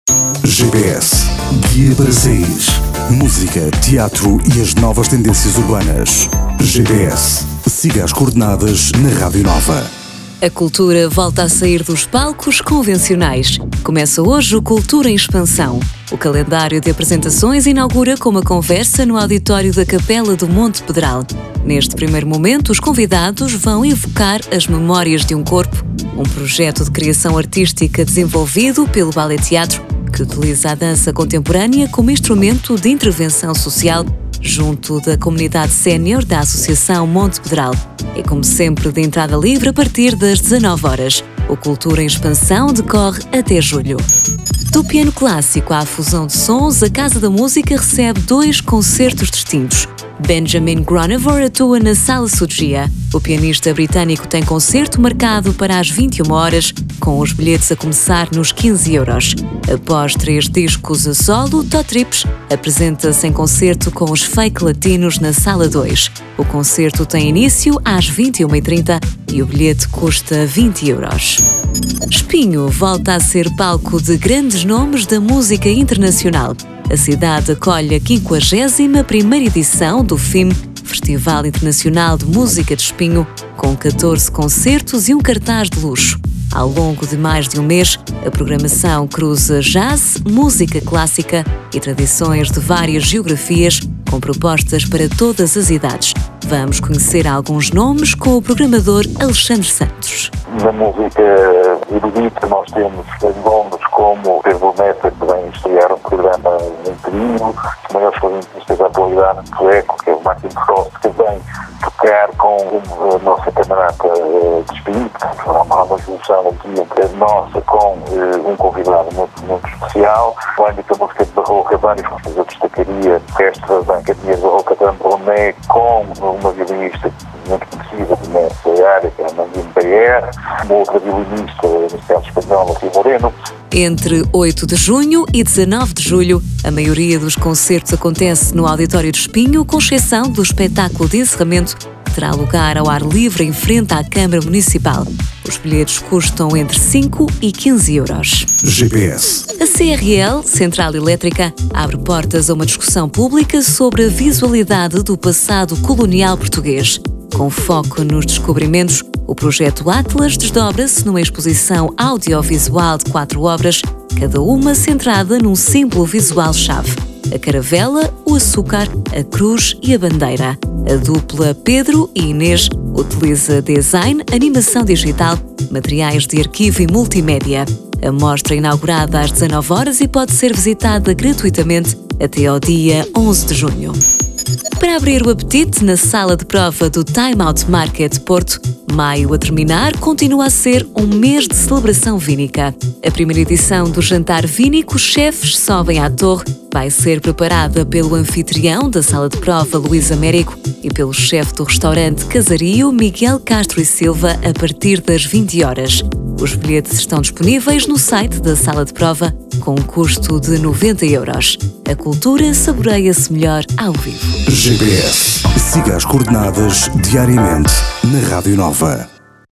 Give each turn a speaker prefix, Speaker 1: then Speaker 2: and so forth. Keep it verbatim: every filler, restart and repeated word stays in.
Speaker 1: G P S, guia para saís. Música, teatro e as novas tendências urbanas. G P S, siga as coordenadas na Rádio Nova.
Speaker 2: A cultura volta a sair dos palcos convencionais. Começa hoje o Cultura em Expansão. O calendário de apresentações inaugura com uma conversa no auditório da Capela do Monte Pedral. Neste primeiro momento, os convidados vão evocar as memórias de um corpo, um projeto de criação artística desenvolvido pelo Ballet Teatro, que utiliza a dança contemporânea como instrumento de intervenção social junto da comunidade sénior da Associação Monte Pedral. É como sempre de entrada livre a partir das dezanove horas. O Cultura em Expansão decorre até julho. Do piano clássico à fusão de sons, a Casa da Música recebe dois concertos distintos. Benjamin Granover atua na Sala Sugia. O pianista britânico tem concerto marcado para as vinte e uma horas, com os bilhetes a começar nos quinze euros. Após três discos a solo, Todd Trips apresenta-se em concerto com os Fake Latinos na Sala dois. O concerto tem início às vinte e uma e trinta e o bilhete custa vinte euros. Espinho volta a ser palco de grandes nomes da música internacional. A cidade acolhe a quinquagésima primeira edição do F I M, Festival Internacional de Música de Espinho, com catorze concertos e um cartaz de luxo. Ao longo de mais de um mês, a programação cruza jazz, música clássica e tradições de várias geografias, com propostas para todas as idades. Vamos conhecer alguns nomes com o programador Alexandre Santos.
Speaker 3: Na música erudita nós temos nomes como Pedro Meta, que vem estrear um programa em trio, os maiores clarinetistas da atualidade sueco, que é o Martin Frost, que vem tocar com a nossa camarada de Espinho, portanto será uma, uma junção aqui entre a nossa com uh, um convidado muito, muito especial. No âmbito da música de barroca, vários que eu destacaria, o resto da Academia de Barroca de Androné, com uma violinista muito conhecida nessa área, que é a Mandine Baer, uma outra violinista, no caso espanhola, Tia Moreno.
Speaker 2: Entre oito de junho e dezanove de julho, a maioria dos concertos acontece no Auditório de Espinho, com exceção do espetáculo de encerramento, que terá lugar ao ar livre em frente à Câmara Municipal. Os bilhetes custam entre cinco e quinze euros.
Speaker 1: G P S.
Speaker 2: A C R L, Central Elétrica, abre portas a uma discussão pública sobre a visualidade do passado colonial português. Com foco nos descobrimentos, o projeto Atlas desdobra-se numa exposição audiovisual de quatro obras, cada uma centrada num símbolo visual-chave: a caravela, o açúcar, a cruz e a bandeira. A dupla Pedro e Inês utiliza design, animação digital, materiais de arquivo e multimédia. A mostra é inaugurada às dezanove horas e pode ser visitada gratuitamente até ao dia onze de junho. Para abrir o apetite, na sala de prova do Time Out Market Porto, maio a terminar, continua a ser um mês de celebração vínica. A primeira edição do jantar vínico Chefes Sobem à Torre vai ser preparada pelo anfitrião da sala de prova, Luís Américo, e pelo chefe do restaurante Casario, Miguel Castro e Silva, a partir das vinte horas. Os bilhetes estão disponíveis no site da sala de prova, com um custo de noventa euros. A cultura saboreia-se melhor ao vivo.
Speaker 1: G P S. Siga as coordenadas diariamente na Rádio Nova.